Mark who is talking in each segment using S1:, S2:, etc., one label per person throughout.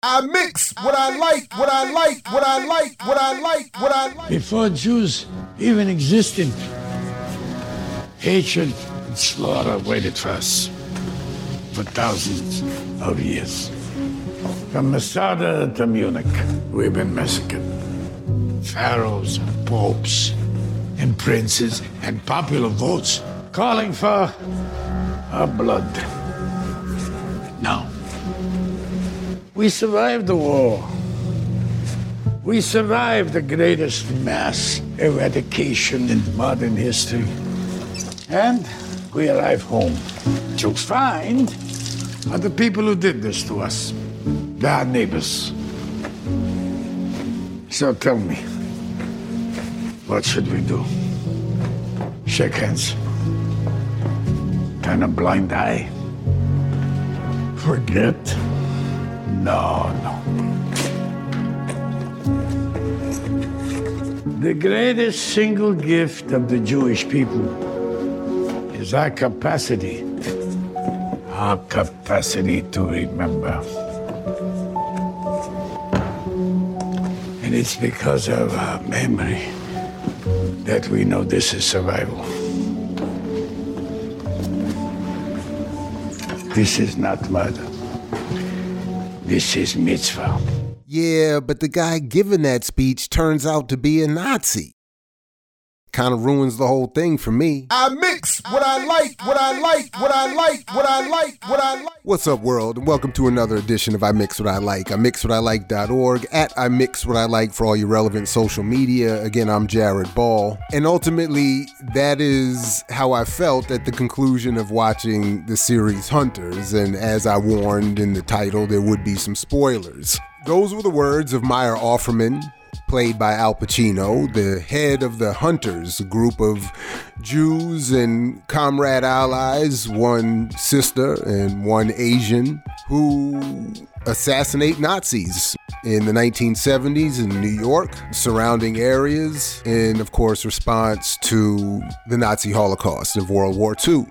S1: I mix what I like, what I like, what I like, what I like, what I like.
S2: Before Jews even existed, hatred and slaughter waited for us for thousands of years. From Masada to Munich, we've been massacred. Pharaohs, popes, and princes, and popular votes calling for our blood. Now, we survived the war. We survived the greatest mass eradication in modern history. And we arrive home to find the people who did this to us. They're our neighbors. So tell me, what should we do? Shake hands? Turn a blind eye? Forget? No. The greatest single gift of the Jewish people is our capacity to remember. And it's because of our memory that we know this is survival. This is not murder. This is mitzvah.
S1: Yeah, but the guy giving that speech turns out to be a Nazi. Kind of ruins the whole thing for me. I mix what I like, what I like, what I like, what I like, what I like. What's up, world, and welcome to another edition of I Mix What I Like. IMixWhatILike.org, at I Mix What I Like for all your relevant social media. Again, I'm Jared Ball. And ultimately, that is how I felt at the conclusion of watching the series Hunters. And as I warned in the title, there would be some spoilers. Those were the words of Meyer Offerman, played by Al Pacino, the head of the Hunters, a group of Jews and comrade allies, one sister and one Asian, who assassinate Nazis in the 1970s in New York, surrounding areas, in, of course, response to the Nazi Holocaust of World War II.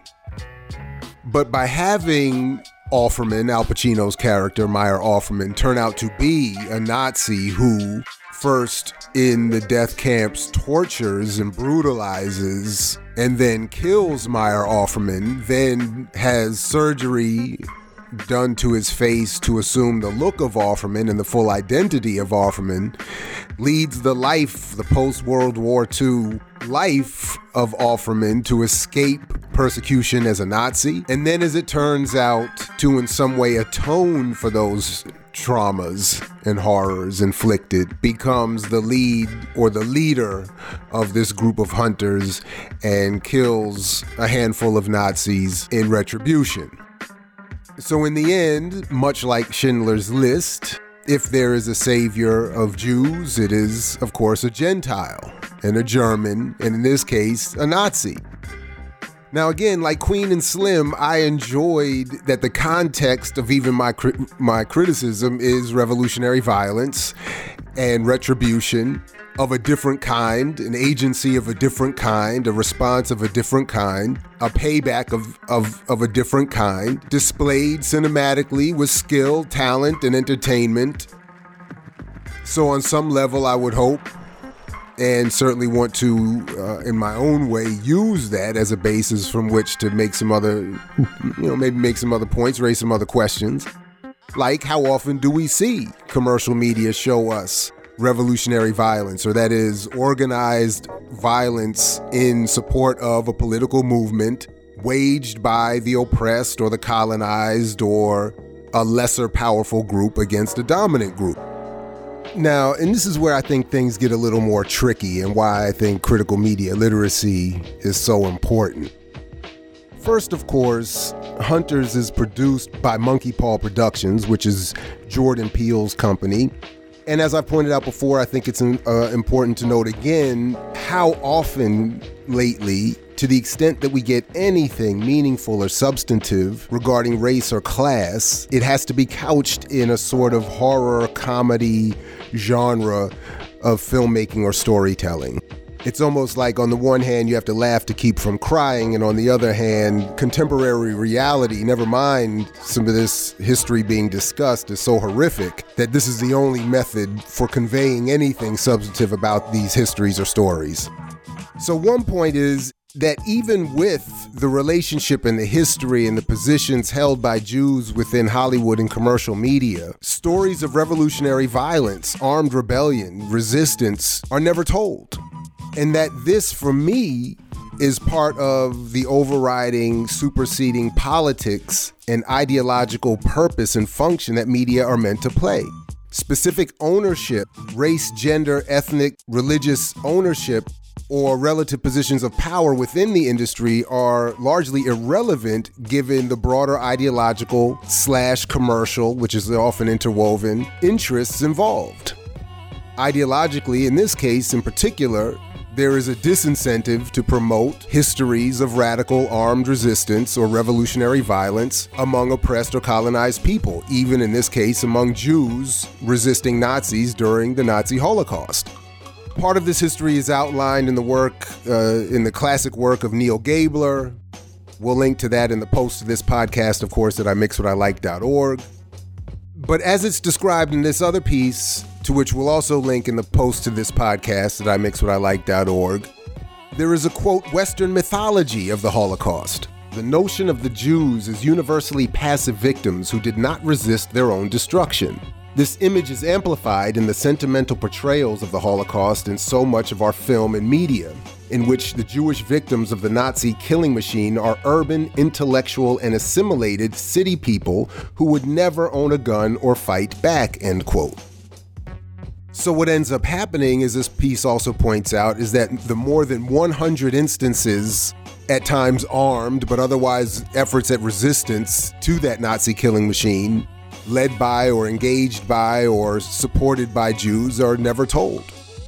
S1: But by having Offerman, Al Pacino's character, Meyer Offerman, turn out to be a Nazi who first in the death camps tortures and brutalizes and then kills Meyer Offerman, then has surgery done to his face to assume the look of Offerman and the full identity of Offerman, leads the post-World War II life of Offerman to escape persecution as a Nazi, and then, as it turns out, to in some way atone for those traumas and horrors inflicted, becomes the lead or the leader of this group of hunters and kills a handful of Nazis in retribution. So in the end, much like Schindler's List, if there is a savior of Jews, it is, of course, a Gentile and a German, and in this case, a Nazi. Now, again, like Queen and Slim, I enjoyed that the context of even my criticism is revolutionary violence and retribution of a different kind, an agency of a different kind, a response of a different kind, a payback of a different kind, displayed cinematically with skill, talent, and entertainment. So on some level, I would hope, and certainly want to, in my own way, use that as a basis from which to make some other, maybe make some other points, raise some other questions. Like, how often do we see commercial media show us revolutionary violence, or that is organized violence in support of a political movement waged by the oppressed or the colonized or a lesser powerful group against a dominant group? Now, and this is where I think things get a little more tricky and why I think critical media literacy is so important. First, of course, Hunters is produced by Monkey Paw Productions, which is Jordan Peele's company. And as I pointed out before, I think it's important to note again how often lately, to the extent that we get anything meaningful or substantive regarding race or class, it has to be couched in a sort of horror comedy genre of filmmaking or storytelling. It's almost like on the one hand, you have to laugh to keep from crying, and on the other hand, contemporary reality, never mind some of this history being discussed, is so horrific that this is the only method for conveying anything substantive about these histories or stories. So one point is that even with the relationship and the history and the positions held by Jews within Hollywood and commercial media, stories of revolutionary violence, armed rebellion, resistance are never told. And that this, for me, is part of the overriding, superseding politics and ideological purpose and function that media are meant to play. Specific ownership, race, gender, ethnic, religious ownership, or relative positions of power within the industry are largely irrelevant given the broader ideological/commercial, which is often interwoven, interests involved. Ideologically, in this case in particular, there is a disincentive to promote histories of radical armed resistance or revolutionary violence among oppressed or colonized people, even in this case among Jews resisting Nazis during the Nazi Holocaust. Part of this history is outlined in the work, in the classic work of Neil Gabler. We'll link to that in the post to this podcast, of course, at imixwhatilike.org. But as it's described in this other piece, to which we'll also link in the post to this podcast at imixwhatilike.org, there is a, quote, Western mythology of the Holocaust. The notion of the Jews as universally passive victims who did not resist their own destruction. This image is amplified in the sentimental portrayals of the Holocaust in so much of our film and media, in which the Jewish victims of the Nazi killing machine are urban, intellectual, and assimilated city people who would never own a gun or fight back, end quote. So what ends up happening, as this piece also points out, is that the more than 100 instances, at times armed, but otherwise efforts at resistance to that Nazi killing machine, led by or engaged by or supported by Jews, are never told.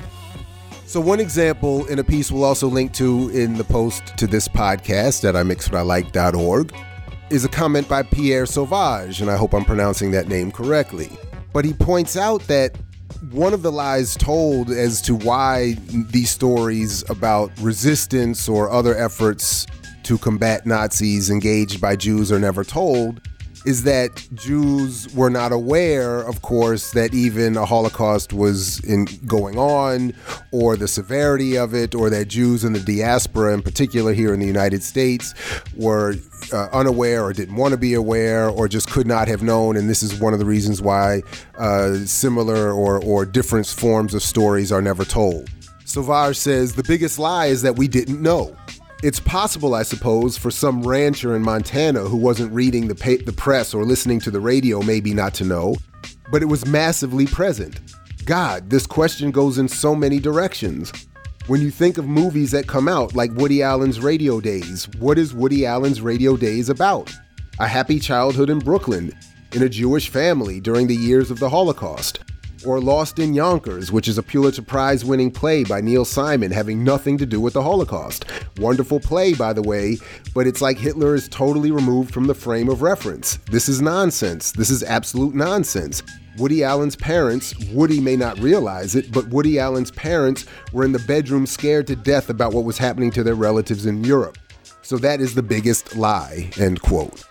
S1: So one example in a piece we'll also link to in the post to this podcast at imixwhatilike.org is a comment by Pierre Sauvage, and I hope I'm pronouncing that name correctly. But he points out that one of the lies told as to why these stories about resistance or other efforts to combat Nazis engaged by Jews are never told is that Jews were not aware, of course, that even a Holocaust was going on, or the severity of it, or that Jews in the diaspora, in particular here in the United States, were unaware or didn't want to be aware or just could not have known. And this is one of the reasons why similar or different forms of stories are never told. Sauvage says the biggest lie is that we didn't know. It's possible, I suppose, for some rancher in Montana who wasn't reading the press or listening to the radio maybe not to know, but it was massively present. God, this question goes in so many directions. When you think of movies that come out like Woody Allen's Radio Days, what is Woody Allen's Radio Days about? A happy childhood in Brooklyn, in a Jewish family during the years of the Holocaust. Or Lost in Yonkers, which is a Pulitzer Prize-winning play by Neil Simon having nothing to do with the Holocaust. Wonderful play, by the way, but it's like Hitler is totally removed from the frame of reference. This is nonsense. This is absolute nonsense. Woody Allen's parents, Woody may not realize it, but Woody Allen's parents were in the bedroom scared to death about what was happening to their relatives in Europe. So that is the biggest lie, end quote.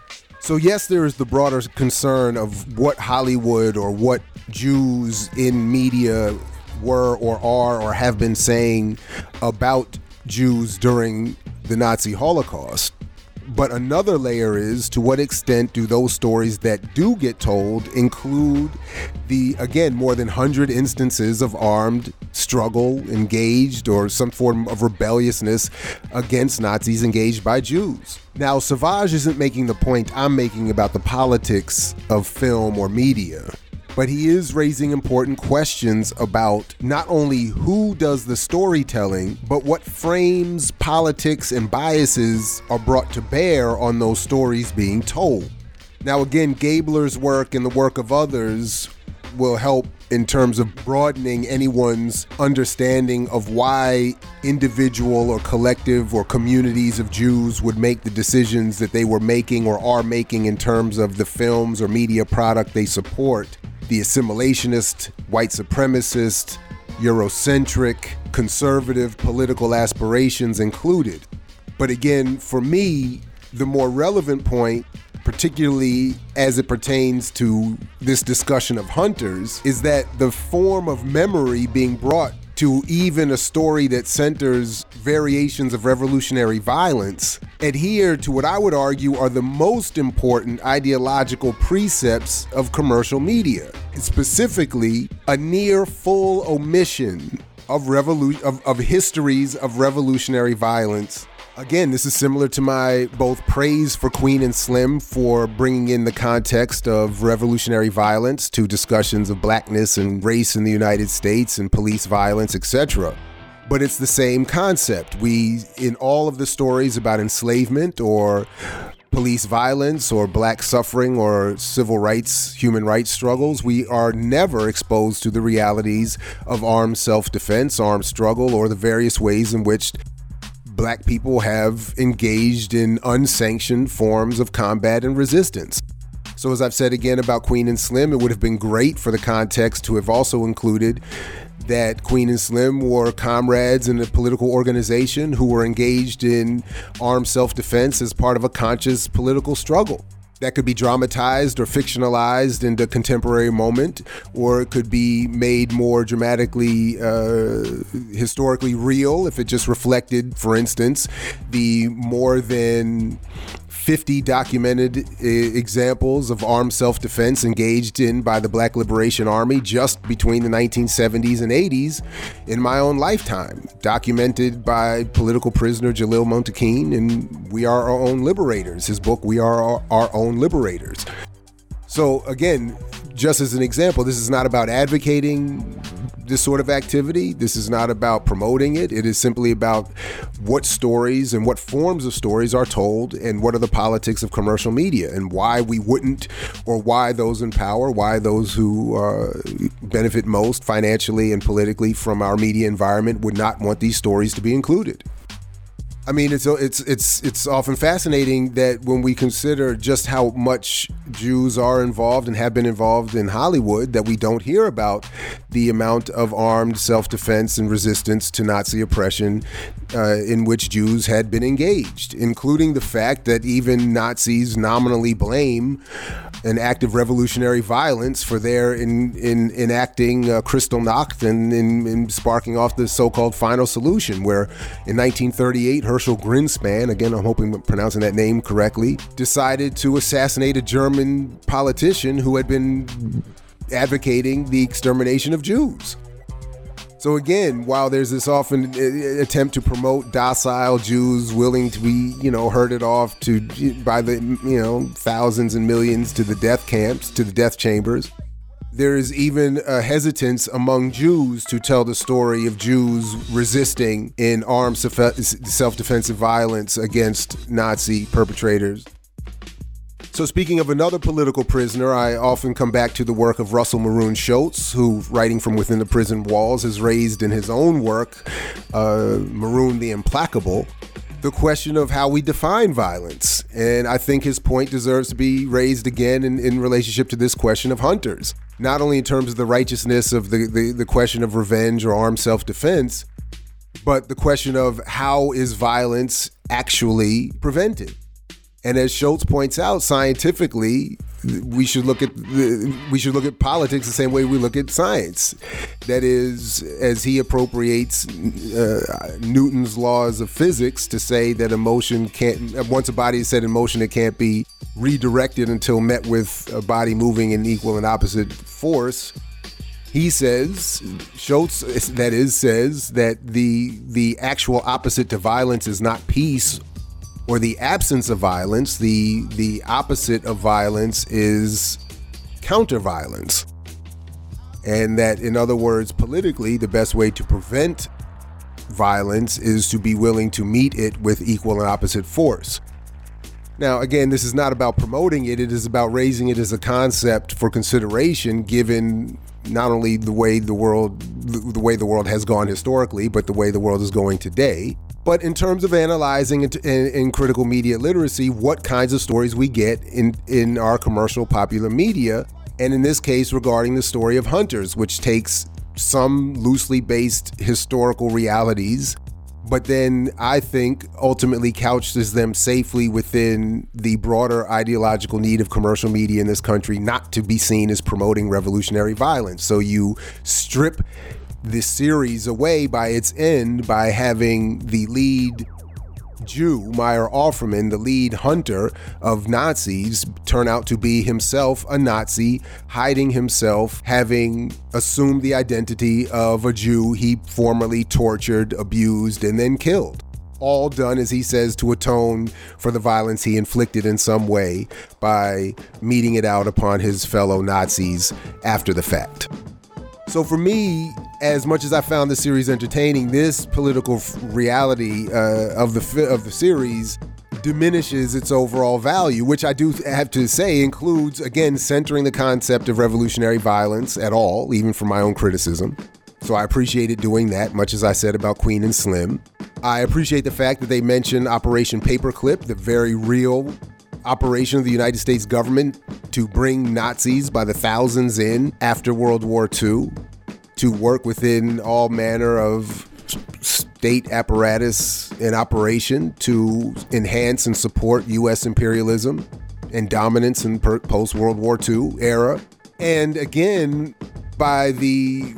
S1: So yes, there is the broader concern of what Hollywood or what Jews in media were or are or have been saying about Jews during the Nazi Holocaust. But another layer is, to what extent do those stories that do get told include the, again, more than 100 instances of armed struggle engaged or some form of rebelliousness against Nazis engaged by Jews? Now, Sauvage isn't making the point I'm making about the politics of film or media, but he is raising important questions about not only who does the storytelling, but what frames, politics, and biases are brought to bear on those stories being told. Now, again, Gabler's work and the work of others will help in terms of broadening anyone's understanding of why individual or collective or communities of Jews would make the decisions that they were making or are making in terms of the films or media product they support. The assimilationist, white supremacist, Eurocentric, conservative political aspirations included. But again, for me, the more relevant point, particularly as it pertains to this discussion of hunters, is that the form of memory being brought to even a story that centers variations of revolutionary violence adhere to what I would argue are the most important ideological precepts of commercial media, specifically a near full omission of histories of revolutionary violence. Again, this is similar to my both praise for Queen and Slim for bringing in the context of revolutionary violence to discussions of blackness and race in the United States and police violence, etc. But it's the same concept. We, in all of the stories about enslavement or police violence or black suffering or civil rights, human rights struggles, we are never exposed to the realities of armed self-defense, armed struggle, or the various ways in which Black people have engaged in unsanctioned forms of combat and resistance. So as I've said again about Queen and Slim, it would have been great for the context to have also included that Queen and Slim were comrades in a political organization who were engaged in armed self-defense as part of a conscious political struggle. That could be dramatized or fictionalized into contemporary moment, or it could be made more dramatically, historically real if it just reflected, for instance, the more than 50 documented examples of armed self-defense engaged in by the Black Liberation Army just between the 1970s and 80s in my own lifetime, documented by political prisoner Jalil Montequin in We Are Our Own Liberators, his book, We Are Our Own Liberators. So again, just as an example, this is not about advocating this sort of activity. This is not about promoting it. It is simply about what stories and what forms of stories are told and what are the politics of commercial media and why we wouldn't, or why those in power, why those who benefit most financially and politically from our media environment would not want these stories to be included. I mean, it's often fascinating that when we consider just how much Jews are involved and have been involved in Hollywood, that we don't hear about the amount of armed self-defense and resistance to Nazi oppression in which Jews had been engaged, including the fact that even Nazis nominally blame an act of revolutionary violence for their enacting Kristallnacht and in sparking off the so-called final solution, where in 1938, Herschel Greenspan, again, I'm hoping I'm pronouncing that name correctly, decided to assassinate a German politician who had been advocating the extermination of Jews. So again, while there's this often attempt to promote docile Jews willing to be, herded off by the, thousands and millions to the death camps, to the death chambers, there is even a hesitance among Jews to tell the story of Jews resisting in armed self-defensive violence against Nazi perpetrators. So speaking of another political prisoner, I often come back to the work of Russell Maroon Shoatz, who, writing from within the prison walls, has raised in his own work, Maroon the Implacable, the question of how we define violence. And I think his point deserves to be raised again in relationship to this question of hunters, not only in terms of the righteousness of the question of revenge or armed self-defense, but the question of how is violence actually prevented. And as Shoatz points out, scientifically, we should look at politics the same way we look at science. That is, as he appropriates Newton's laws of physics to say that emotion can't, once a body is set in motion, it can't be redirected until met with a body moving in equal and opposite force. He says, Shoatz, that is, says that the actual opposite to violence is not peace or the absence of violence. The opposite of violence is counter-violence. And that, in other words, politically, the best way to prevent violence is to be willing to meet it with equal and opposite force. Now, again, this is not about promoting it. It is about raising it as a concept for consideration, given not only the way the world has gone historically, but the way the world is going today. But in terms of analyzing in critical media literacy, what kinds of stories we get in our commercial popular media, and in this case regarding the story of hunters, which takes some loosely based historical realities, but then I think ultimately couches them safely within the broader ideological need of commercial media in this country not to be seen as promoting revolutionary violence. So you strip this series away by its end by having the lead Jew, Meyer Offerman, the lead hunter of Nazis, turn out to be himself a Nazi, hiding himself, having assumed the identity of a Jew he formerly tortured, abused, and then killed. All done, as he says, to atone for the violence he inflicted in some way by meting it out upon his fellow Nazis after the fact. So for me, as much as I found the series entertaining, this political reality of the series diminishes its overall value, which I do have to say includes, again, centering the concept of revolutionary violence at all, even for my own criticism. So I appreciate it doing that, much as I said about Queen and Slim. I appreciate the fact that they mention Operation Paperclip, the very real operation of the United States government to bring Nazis by the thousands in after World War II, to work within all manner of state apparatus in operation to enhance and support U.S. imperialism and dominance in post-World War II era. And again, by the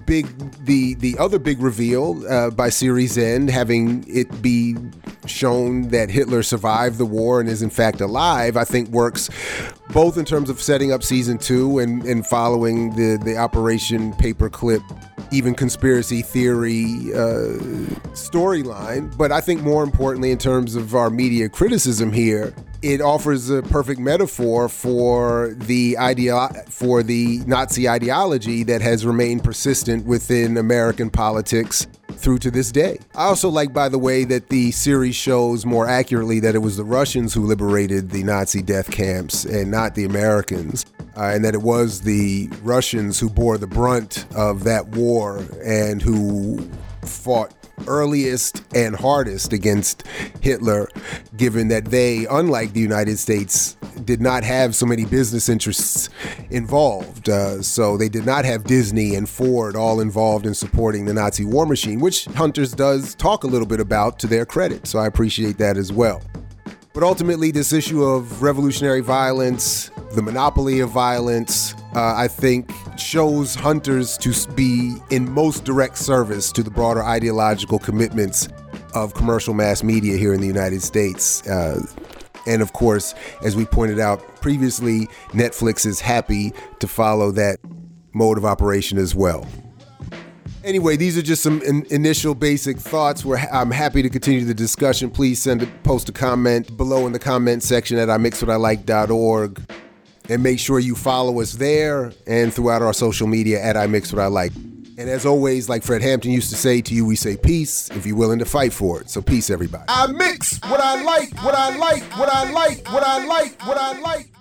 S1: other big reveal by series end, having it be shown that Hitler survived the war and is in fact alive, I think works both in terms of setting up season 2 and following the Operation Paperclip, even conspiracy theory storyline. But I think more importantly, in terms of our media criticism here, it offers a perfect metaphor for the Nazi ideology that has remained persistent within American politics through to this day. I also like, by the way, that the series shows more accurately that it was the Russians who liberated the Nazi death camps and not the Americans, and that it was the Russians who bore the brunt of that war and who fought earliest and hardest against Hitler, given that they, unlike the United States, did not have so many business interests involved. So they did not have Disney and Ford all involved in supporting the Nazi war machine, which Hunters does talk a little bit about to their credit. So I appreciate that as well. But ultimately, this issue of revolutionary violence, the monopoly of violence, I think shows Hunters to be in most direct service to the broader ideological commitments of commercial mass media here in the United States. And of course, as we pointed out previously, Netflix is happy to follow that mode of operation as well. Anyway, these are just some initial basic thoughts. I'm happy to continue the discussion. Please post a comment below in the comment section at imixwhatilike.org. And make sure you follow us there and throughout our social media at imixwhatilike. And as always, like Fred Hampton used to say to you, we say peace if you're willing to fight for it. So peace, everybody.
S3: I mix what I like, what I like, what I like, what I like, what I like.